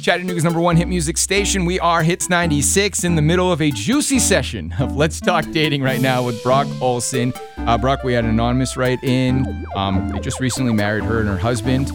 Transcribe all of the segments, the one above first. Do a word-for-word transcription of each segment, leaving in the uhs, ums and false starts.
Chattanooga's number one hit music station. We are Hits ninety-six, in the middle of a juicy session of Let's Talk Dating right now with Brock Olson. Uh, Brock, we had an anonymous write in. Um, they just recently married, her and her husband,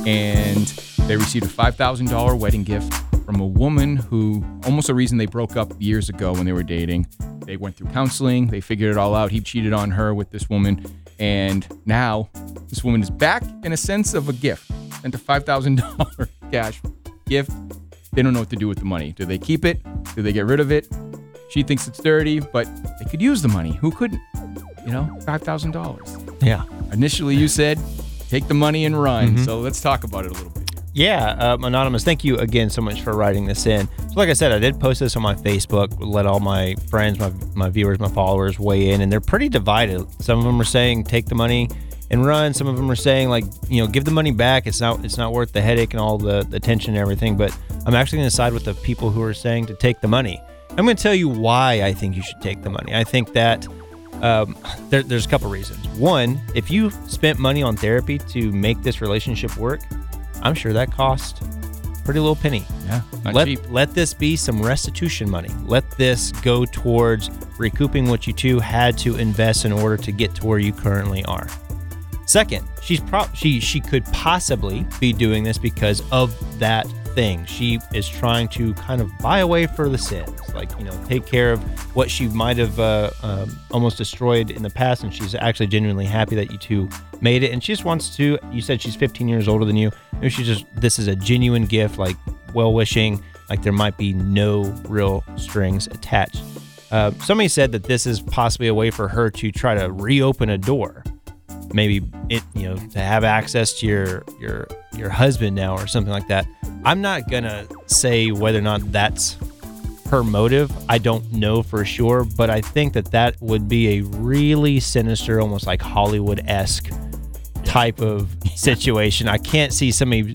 and they received a five thousand dollars wedding gift from a woman who, almost the reason they broke up years ago when they were dating. They went through counseling. They figured it all out. He cheated on her with this woman. And now this woman is back in a sense of a gift. Sent a five thousand dollars cash gift. They don't know what to do with the money. Do they keep it? Do they get rid of it? She thinks it's dirty, but they could use the money. Who couldn't? You know, five thousand dollars. Yeah. Initially, you said, take the money and run. Mm-hmm. So let's talk about it a little bit. Yeah, um, Anonymous, thank you again so much for writing this in. So like I said, I did post this on my Facebook, let all my friends, my, my viewers, my followers weigh in, and they're pretty divided. Some of them are saying, take the money and run. Some of them are saying, like, you know, give the money back. It's not it's not worth the headache and all the, the tension and everything. But I'm actually going to side with the people who are saying to take the money. I'm going to tell you why I think you should take the money. I think that um, there, there's a couple reasons. One, if you spent money on therapy to make this relationship work, I'm sure that cost a pretty little penny. Yeah, not let, cheap. Let this be some restitution money. Let this go towards recouping what you two had to invest in order to get to where you currently are. Second, she's pro- she she could possibly be doing this because of that thing. She is trying to kind of buy away for the sins, like, you know, take care of what she might have uh, um, almost destroyed in the past, and she's actually genuinely happy that you two made it, and she just wants to, you said she's fifteen years older than you, maybe she just, this is a genuine gift, like well-wishing, like there might be no real strings attached. Uh, somebody said that this is possibly a way for her to try to reopen a door. Maybe it, you know, to have access to your your your husband now or something like that. I'm not gonna say whether or not that's her motive. I don't know for sure, but I think that that would be a really sinister, almost like Hollywood-esque type of situation. I can't see somebody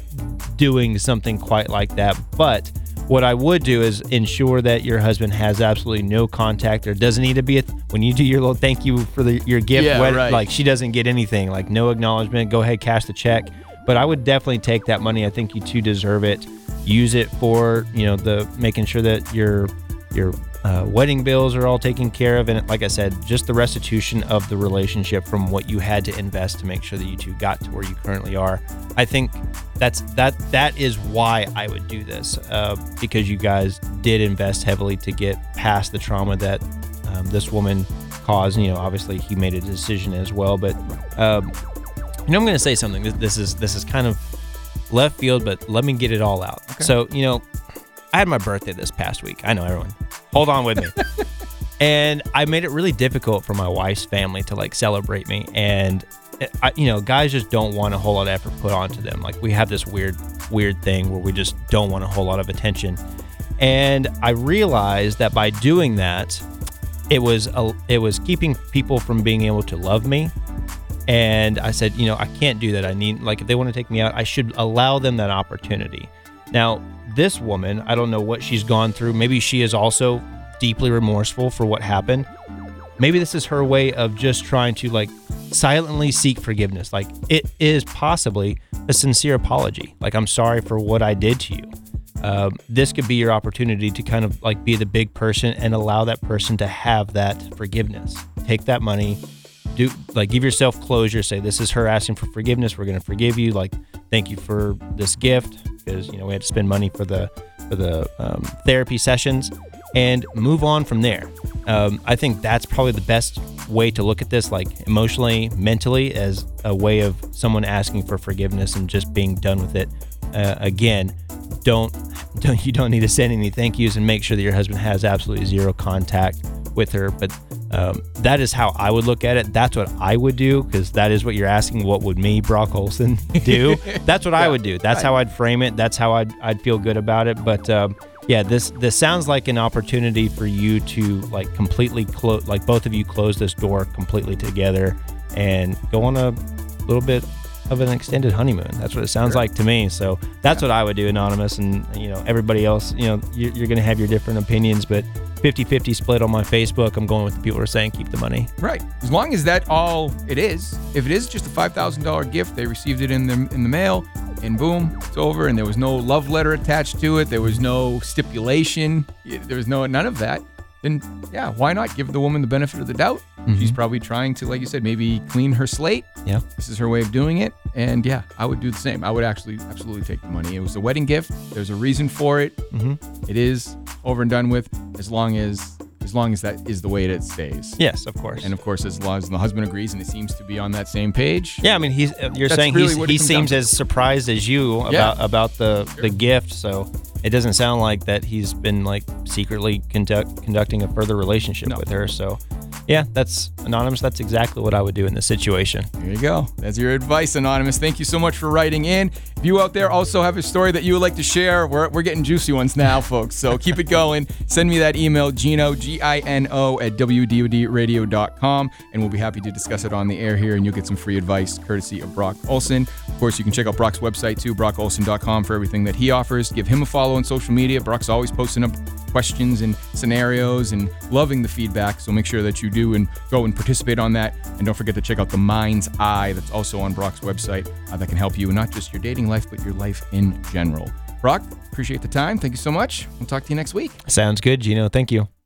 doing something quite like that, but what I would do is ensure that your husband has absolutely no contact. There doesn't need to be a, th- when you do your little thank you for the, your gift, Yeah, wed- right. like she doesn't get anything, like no acknowledgement. Go ahead, cash the check. But I would definitely take that money. I think you two deserve it. Use it for, you know, the making sure that your your uh, wedding bills are all taken care of, and like I said, just the restitution of the relationship from what you had to invest to make sure that you two got to where you currently are. I think that's that that is why I would do this, uh, because you guys did invest heavily to get past the trauma that um, this woman caused. You know, obviously he made a decision as well, but um, you know, I'm going to say something. This is this is kind of left field, but let me get it all out. Okay. So, you know, I had my birthday this past week. I know, everyone. Hold on with me. And I made it really difficult for my wife's family to like celebrate me. And, I, you know, guys just don't want a whole lot of effort put onto them. Like we have this weird, weird thing where we just don't want a whole lot of attention. And I realized that by doing that, it was a, it was keeping people from being able to love me. And I said, you know, I can't do that. I need, like, if they want to take me out, I should allow them that opportunity. Now, this woman, I don't know what she's gone through. Maybe she is also deeply remorseful for what happened. Maybe this is her way of just trying to, like, silently seek forgiveness. Like, it is possibly a sincere apology. Like, I'm sorry for what I did to you. Um, this could be your opportunity to kind of, like, be the big person and allow that person to have that forgiveness. Take that money. Do, like, give yourself closure. Say, this is her asking for forgiveness. We're going to forgive you. Like, thank you for this gift, because, you know, we had to spend money for the for the um, therapy sessions, and move on from there. Um, I think that's probably the best way to look at this, like emotionally, mentally, as a way of someone asking for forgiveness and just being done with it. Uh, again, don't don't you don't need to send any thank yous, and make sure that your husband has absolutely zero contact with her. But Um, that is how I would look at it. That's what I would do, because that is what you're asking. What would me, Brock Olson, do? That's what yeah, I would do. That's right. How I'd frame it. That's how I'd I'd feel good about it. But um, yeah, this this sounds like an opportunity for you to like completely close, like both of you close this door completely together and go on a little bit of an extended honeymoon. That's what it sounds sure. like to me. So that's yeah. what I would do, Anonymous. And, you know, everybody else, you know, you're, you're going to have your different opinions, but fifty-fifty split on my Facebook. I'm going with the people who are saying keep the money. Right. As long as that all it is, if it is just a five thousand dollars gift, they received it in the in the mail, and boom, it's over. And there was no love letter attached to it. There was no stipulation. There was no none of that. Then yeah, why not give the woman the benefit of the doubt? Mm-hmm. She's probably trying to, like you said, maybe clean her slate. Yeah. This is her way of doing it. And yeah, I would do the same. I would actually absolutely take the money. It was a wedding gift. There's a reason for it. Mm-hmm. It is over and done with as long as as long as that is the way it stays. Yes, of course. And of course, as long as the husband agrees and it seems to be on that same page. Yeah, I mean, he's you're That's saying really he's, what it he comes seems down to. as surprised as you about Yeah. about the the gift. So it doesn't sound like that he's been like secretly conduct, conducting a further relationship No. with her. So yeah, that's anonymous. That's exactly what I would do in this situation. There you go. That's your advice, Anonymous. Thank you so much for writing in. If you out there also have a story that you would like to share, we're, we're getting juicy ones now, folks. So keep it going. Send me that email, Gino, G I N O, at W D O D radio dot com, and we'll be happy to discuss it on the air here, and you'll get some free advice courtesy of Brock Olson. Of course, you can check out Brock's website too, brock olson dot com, for everything that he offers. Give him a follow on social media. Brock's always posting up questions and scenarios and loving the feedback. So make sure that you do and go and participate on that. And don't forget to check out the Mind's Eye that's also on Brock's website uh, that can help you in not just your dating life, but your life in general. Brock, appreciate the time. Thank you so much. We'll talk to you next week. Sounds good, Gino. Thank you.